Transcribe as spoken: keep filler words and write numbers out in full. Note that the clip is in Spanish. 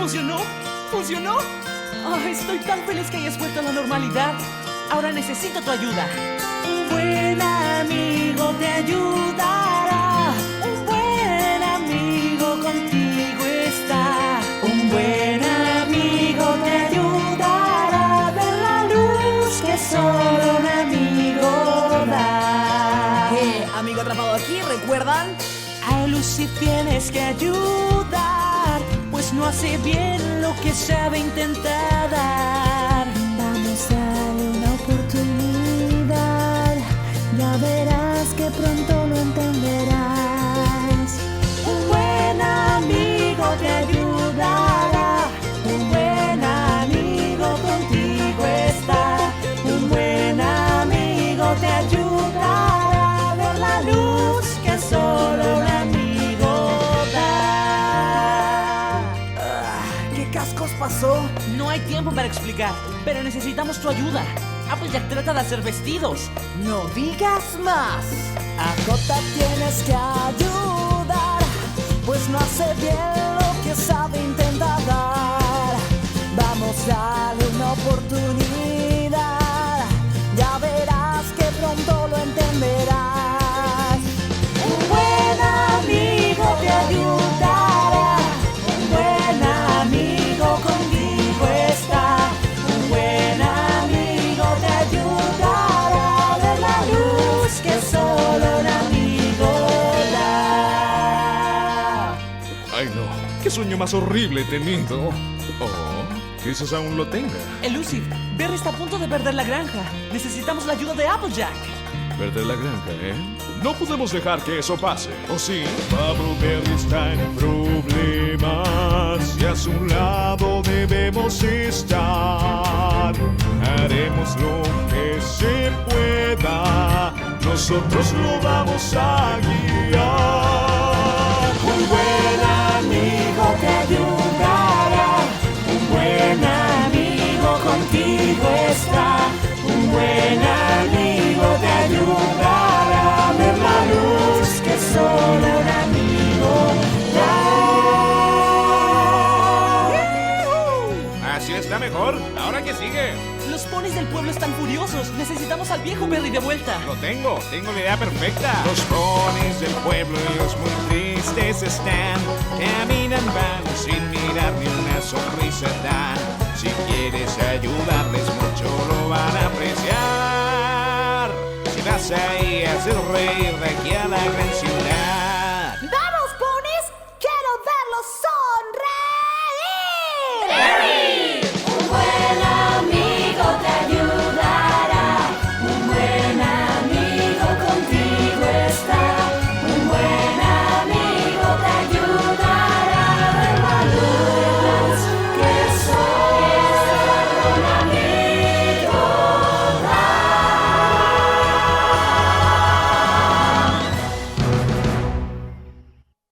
¿Funcionó? ¿Funcionó? Oh, estoy tan feliz que hayas vuelto a la normalidad. Ahora necesito tu ayuda. Un buen amigo te ayudará. Un buen amigo contigo está. Un buen amigo te ayudará a ver la luz que solo un amigo da. Eh, amigo atrapado aquí, ¿recuerdan? A Lucy tienes que ayudar, pues no hace bien lo que sabe intentar dar. Vamos, dale una oportunidad, ya verás que pronto lo entenderás. Un buen amigo te ayudará, un buen amigo contigo está. Un buen amigo te ayudará a ver la luz que solo un amigo da. ¿Qué cascos pasó? No hay tiempo para explicar, pero necesitamos tu ayuda. Applejack trata de hacer vestidos. No digas más. A Jota tienes que ayudar, pues no hace bien lo que sabe intentar dar. Vamos, dale una oportunidad, ya verás que pronto lo entenderás. Un buen amigo te ayudará, un buen amigo contigo está. Un buen amigo te ayudará a ver la luz que solo un amigo da. Ay, no. ¿Qué sueño más horrible he tenido? Oh, quizás aún lo tenga. Elusive, Berry está a punto de perder la granja. Necesitamos la ayuda de Applejack. Perder la granja, ¿eh? No podemos dejar que eso pase, ¿o sí? Bubbleberry está en problemas y a su lado debemos estar. Haremos lo que se pueda, nosotros lo vamos a guiar. Un buen amigo te ayudará, un buen amigo contigo está. Un buen amigo te ayudará a ver la luz que solo un amigo da. Así está mejor. ¿Ahora qué sigue? Los ponis del pueblo están furiosos. Necesitamos al viejo Berry de vuelta. Lo tengo, tengo la idea perfecta. Los ponis del pueblo y los muy tristes están. Caminan van sin mirar ni una sonrisa dan.